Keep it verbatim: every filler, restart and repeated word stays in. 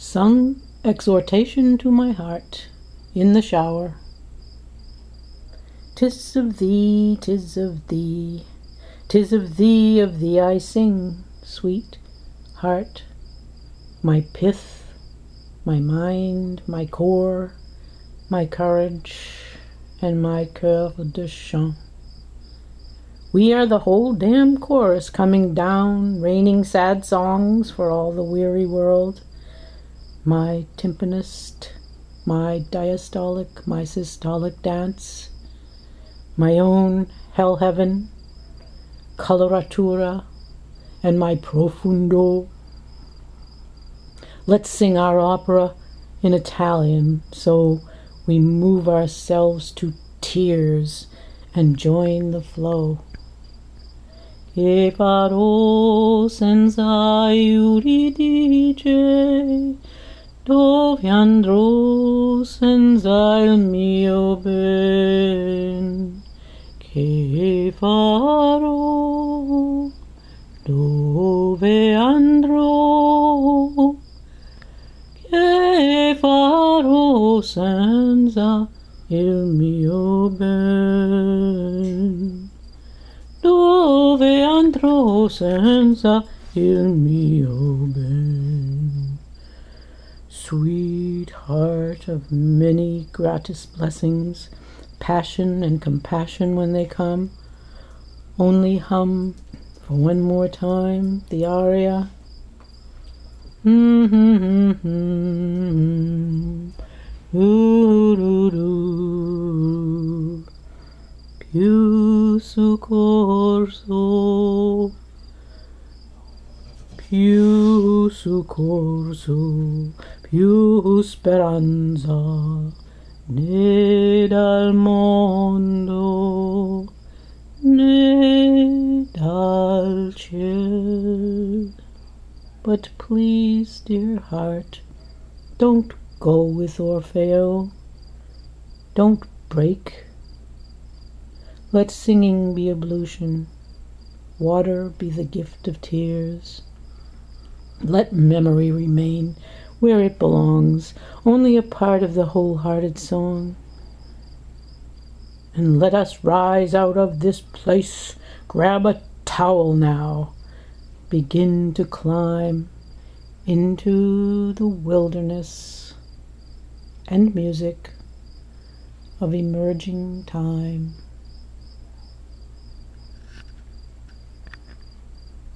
Sung exhortation to my heart in the shower. 'Tis of thee, 'tis of thee, 'tis of thee, of thee I sing, sweet heart, my pith, my mind, my core, my courage, and my coeur de chant. We are the whole damn chorus coming down, raining sad songs for all the weary world. My timpanist, my diastolic, my systolic dance, my own hell heaven, coloratura, and my profundo. Let's sing our opera in Italian so we move ourselves to tears and join the flow. Che farò senza Euridice, dove andrò senza il mio ben? Che farò, dove andrò? Che farò senza il mio ben? Dove andrò senza il mio ben? Sweet heart of many gratis blessings, passion and compassion when they come, only hum for one more time the aria. Mm-hmm. Ooh, più soccorso, più soccorso, più speranza né dal mondo né dal ciel. But please, dear heart, don't go with Orfeo. Don't break. Let singing be ablution, water be the gift of tears. Let memory remain where it belongs, only a part of the wholehearted song. And let us rise out of this place, grab a towel now, begin to climb into the wilderness and music of emerging time.